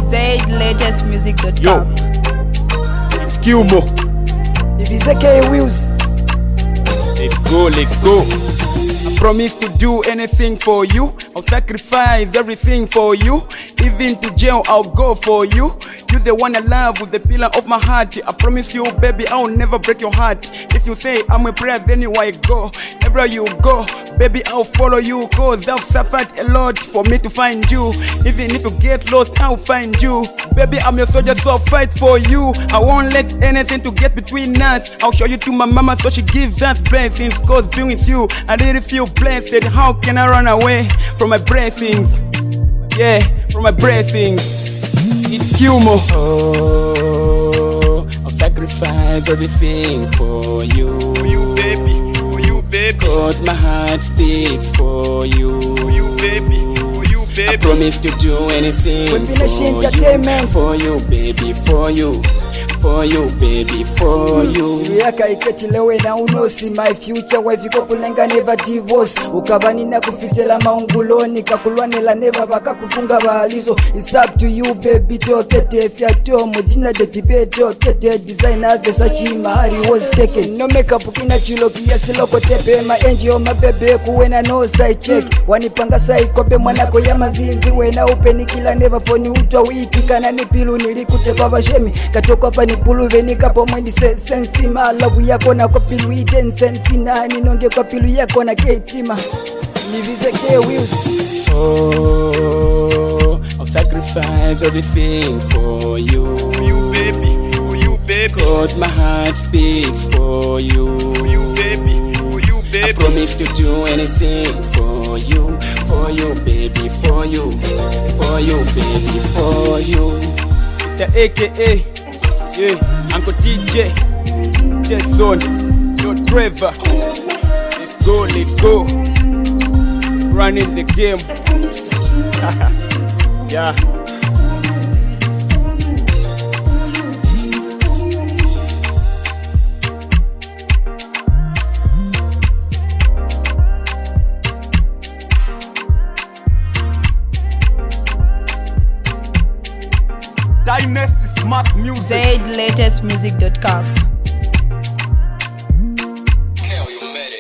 ZaidLatestMusic.com. Yo, it's Kilmo. Ibizeke Wheels. Let's go. I promise to do anything for you. I'll sacrifice everything for you. Even to jail, I'll go for you. You the one I love with the pillar of my heart. I promise you, baby, I'll never break your heart. If you say I'm a prayer, then you I go. Everywhere you go, baby, I'll follow you. Cause I've suffered a lot for me to find you. Even if you get lost, I'll find you. Baby, I'm your soldier, so I'll fight for you. I won't let anything to get between us. I'll show you to my mama so she gives us blessings. Cause being with you, I really feel blessed. How can I run away from my blessings? Yeah, from my blessings. It's Kilmo. Oh, I'll sacrifice everything for you. For you, baby. For you, baby. Cause my heart beats for you. For you, baby. For you, baby. I promise to do anything for you, baby, for you. For you, baby, for you. Yaka iketilewe na unosi. My future wife iko kulenga never divorce. Ukabani na kufitela maunguloni. Kakulwanela never baka kupunga bahalizo. It's up to you, baby, tokete. Fiato mujina de tipe tokete. Designer Versace mahari was taken. No makeup kina chiloki ya siloko tepe. My angel, my baby, kuwena no side check. Wanipanga sai kope mwanako ya mazinzi. Wena upeni kila never phone utwa wiki. Kana nipilu nilikute kwa bashemi. Katoko pa nipulu veni kapo mwendi sensi. Malabu yako na kwa pilu iten sensi. Na ninonge kwa pilu yako na ketima. Nibizeke Wheels. Oh, I'll sacrifice everything for you. For you, baby. For you, baby. Cause my heart beats for you. For you, baby. For you, baby. I promise to do anything for you. For you, baby, for you. For you, baby, for you. Mr. AKA, yeah, Uncle DJ, Jason, your Trevor. Let's go. Running the game. Yeah. Dynasty Smart Music. ZaidLatestMusic.com.